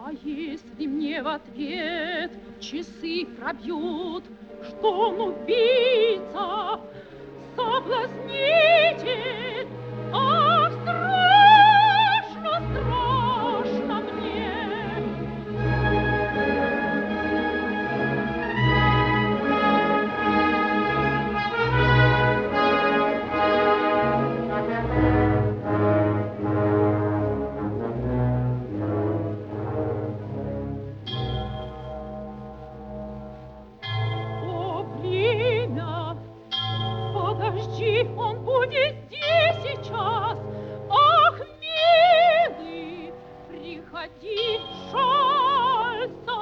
А если мне в ответ часы пробьют, что он убийца, соблазнитель, ах, страшно, страшно мне. Он будет здесь сейчас. Ах, милый, приходи, шалься,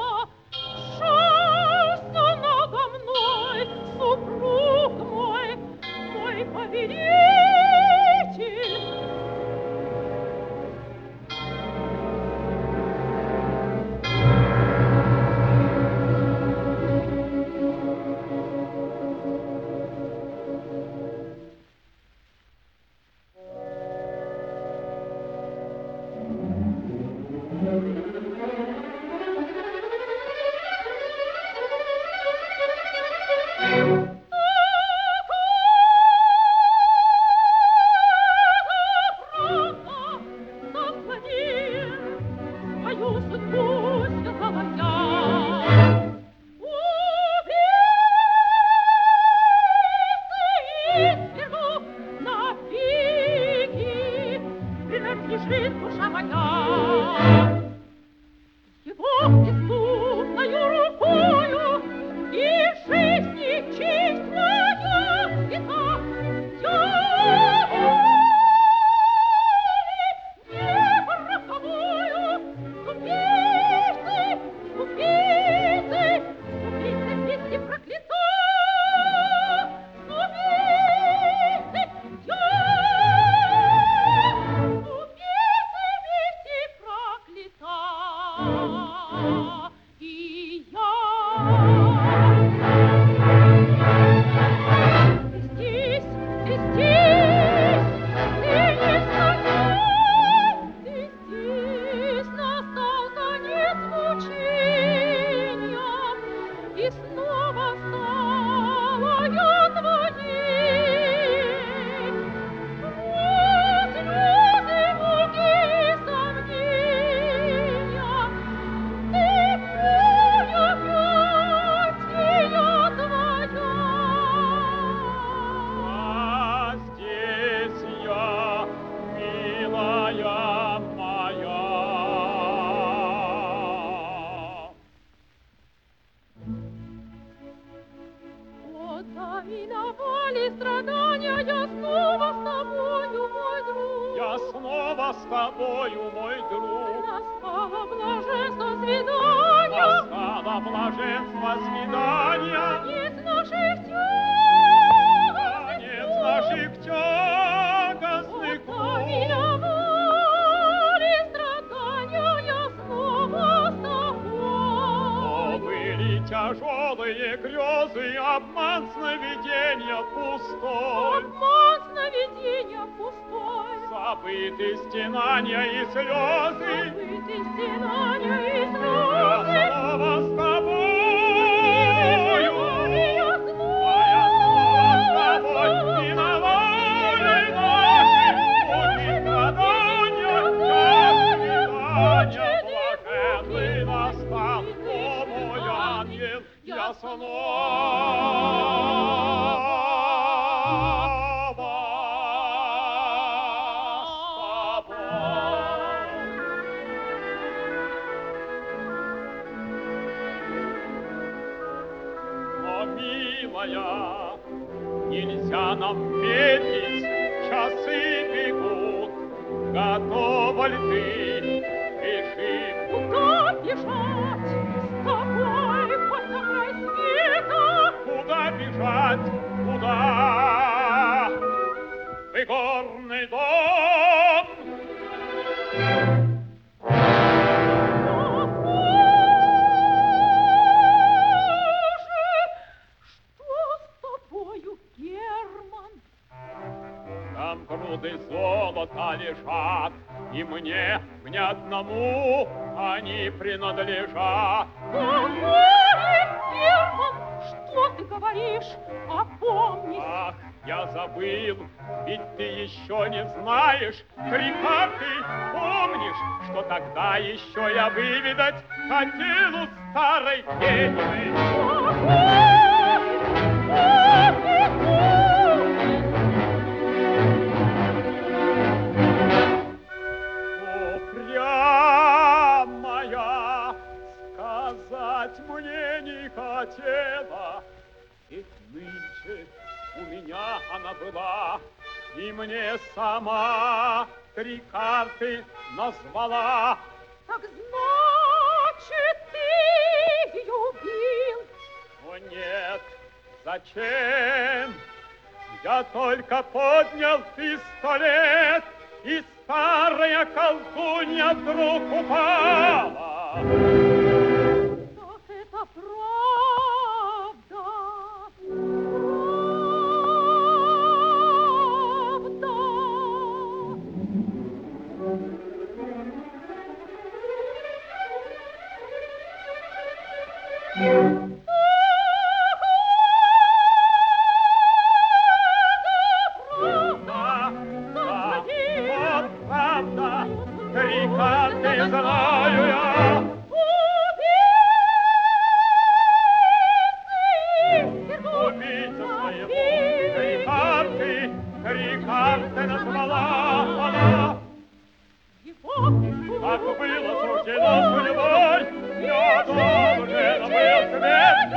шалься надо мной, супруг мой, мой повелитель. Тяжелые грезы, обман сновидения пустой. Обман сновидения пустой. Забыты стенания и слезы. Забыты стенания и слезы. Я снова с тобою. Я снова с тобой. И на воле нашей пути страдания, час свидания, блаженный настал, о мой ангел, я нельзя нам медлить, часы бегут. Готова ли ты? Бежим. Куда бежать? С тобой хоть на край света. Куда бежать? Куда? В игорный дом. Груды золота лежат, и мне в мне одному они принадлежат. Какой демон! Что ты говоришь? Опомнись! Ах, я забыл, ведь ты еще не знаешь, три карты, помнишь, что тогда еще я выведать хотел у старой ведьмы. Упрямая, сказать мне не хотела, ведь нынче у меня она была, и мне сама три карты назвала. Так значит, ты ее убил? О нет, зачем? Я только поднял пистолет, и старая колдунья вдруг упала. Так это правда. Три карты знаю я. Убийца своего. Три карты назвала она. Как было суждено судьбой, я должен был смерть